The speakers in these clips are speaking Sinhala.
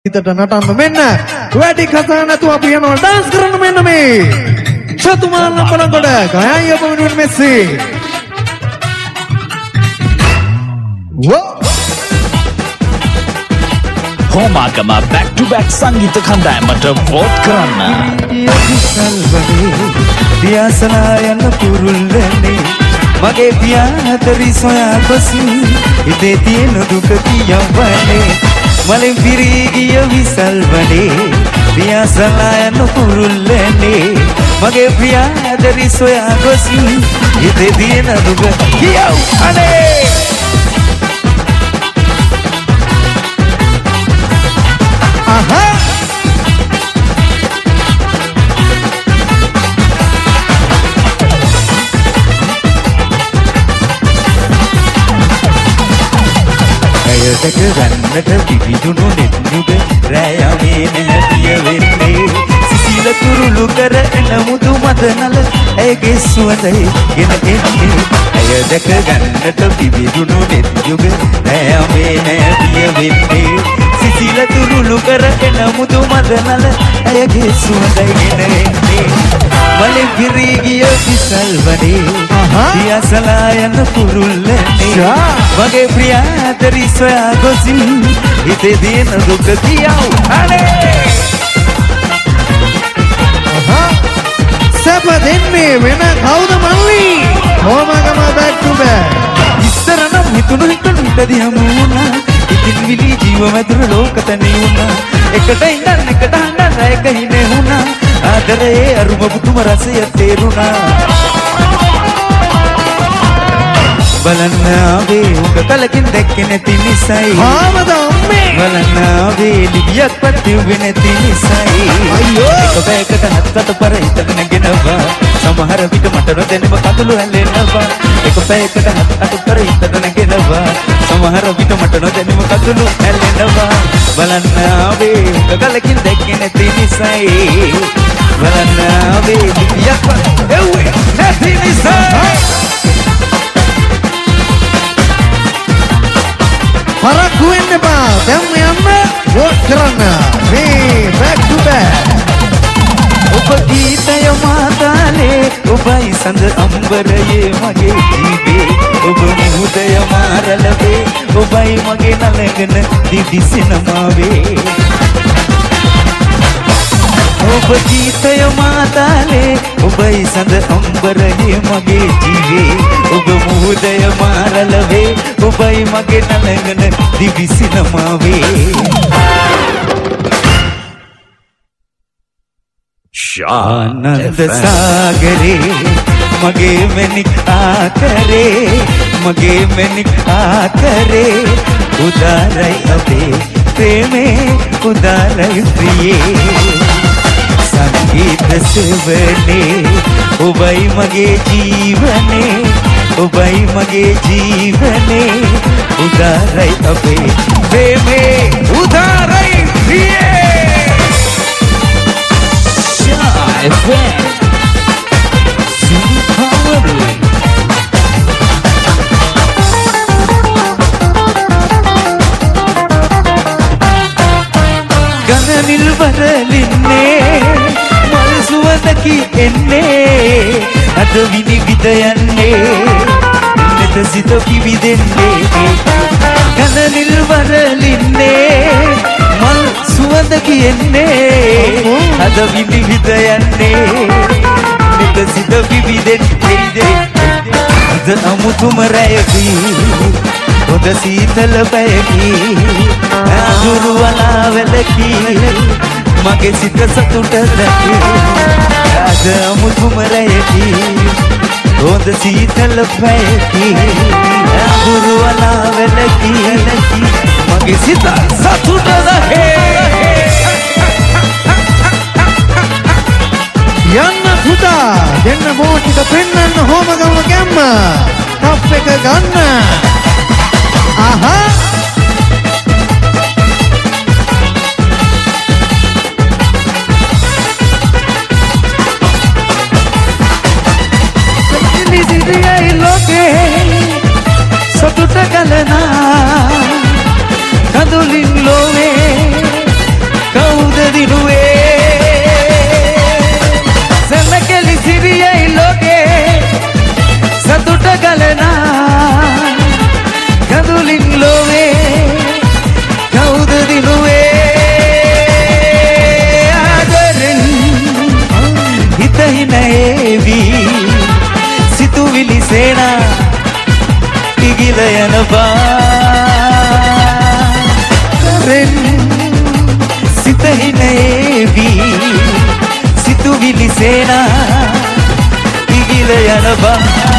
හිතට නටන්න මෙන්න වැඩි කතා නැතුව අපි යනවා ඩාන්ස් කරන්න මෙන්න මේ චතුමාල්ල පළඟොඩ ගයයි ඔබ වෙනුවෙන් මෙස්සි හෝමාගම back to back සංගීත කණ්ඩායමට වෝට් කරන්න. පියාසලා යන කුරුල්ලනේ මගේ පියාතරි සොයා ගොසින් ඉතේ තියෙන දුක කියවන්නේ මලෙන් පිරී ගිය විසල්වනේ පියාසලා යන කුරුල්ලනේ මගේ පියාතරි සොයා ගොසින් ඉතේ තියෙන දුක කියවන්නේ aha දැක ගන්නට පිපිදුණු නෙත්නුග රෑයමේ නැහැතිය වෙන්නේ සිසිල කුරුළු කර එන මුදු මදනල ඇගේ සුවඳයි ගෙන එන්නේ ඇය දැක ගන්නට පිපිදුණු නෙත්නුග රෑයමේ නැහැතිය වෙන්නේ සිසිල කුරුළු කර එන මුදු මදනල ඇගේ සුවඳයි ගෙන එන්නේ මලෙන් පිරී ගිය විසල්වනේ පියාසලා යන කුරුල්ලනේ මගේ ප්‍රියාතරි සොයා ගොසින් හිතේ දින දුක කියවන්නේ සැප දෙන්නේ වෙන කවුද මල්ලි හෝමාගම back to back ඉස්සර නම් හිතුණු හිතදී හමු වුණා ඉතින් විලි ජීව මැදුර ලෝකතනේ වුණා එකට ඉඳන් එකට හඬ රැක හිනේ වුණා ආදරේ අරුම පුදුම රසය තේරුණා බලන්න ආවේ උඹ කලකින් දැක්කේ නැති නිසයි ආවද අම්මේ බලන්න ආවේ ලිබියක් පත්තිව්වේ නැති නිසයි අයියෝ එක බෑකට හත්කට පර හිතගෙන ගෙනවා සමහර විට මට නොදැනෙම කඳුළු හැලෙනවා එක බෑකට හත්කට පර හිතගෙන ගෙනවා සමහර විට මට නොදැනෙම කඳුළු හැලෙනවා බලන්න ආවේ උඹ කලකින් දැක්කේ නැති නිසයි බලන්න ආවේ ලිබියක් පත්තිව්වේ නැති නිසයි පරක්කු වෙන්න එපා දැන් යන්න වෝට් කරන්න මේ back to back ඔබ ගීතය මාතාලේ ඔබයි සඳ අම්බරයේ මගේ ජීවේ ඔබ මුහුදය මාරලවේ ඔබයි මගේ නලගෙන දිදිසිනමාවේ ඔබ ගීතය මාතාලේ ඔබයි සඳ අම්බරයේ මගේ ජීවේ ඔබ මුහුදය මාරලවේ ඔබයි මගේ නලගෙන දිවිසිනමාවේ ආනන්ද සාගරේ මගේ මැණික් ආතරේ මගේ මැණික් ආතරේ උදාරයි අපේ ප්‍රේමේ උදාරයි ප්‍රියේ සංගීත සෙවනේ ඔබයි මගේ ජීවනේ ඔබයි මගේ ජීවනේ උදාරයි අපේ ප්‍රේමේ උදාරයි ප්‍රියේ ගනනිල් වරලින්නේ මල් සුවඳකි එන්නේ අද විනිවිද යන්නේ මෙත සිත පිවිදෙන්නේ ගනනිල් වරලින්නේ මල් සුවඳකි එන්නේ අද විනිවිද යන්නේ මෙත සිත පිවිදෙන්නේ අද අමුතුම රැයකි හොඳ සීතල පැයකි අඳුරු වලාවැලකි මගේ සිත සතුට දැකි අද අමුතුම රැයකි හොඳ සීතල පැයකි අඳුරු වලාවැලකි මගේ සිත සතුට දැකි යන්න පුතා දෙන්න වෝට් එක පෙන්නන්න හෝමාගම ගැම්ම ටොප් එක ගන්න ආහා නිසිදියයි ලෝකේ සතුට ගලනා කඳුලින් ලෝවේ සේනා ඉගිල යනවා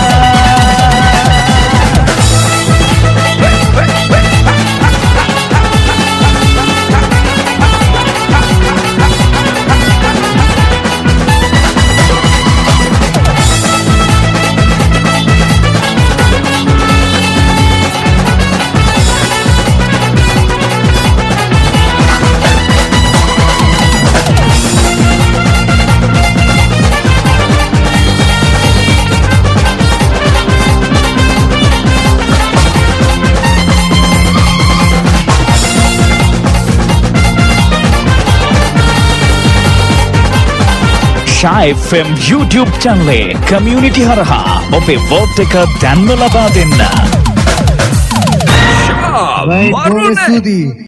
Shy FM YouTube channel community හරහා ඔබේ vote එක දැන්ම ලබා දෙන්න. Right, Boris Sudi.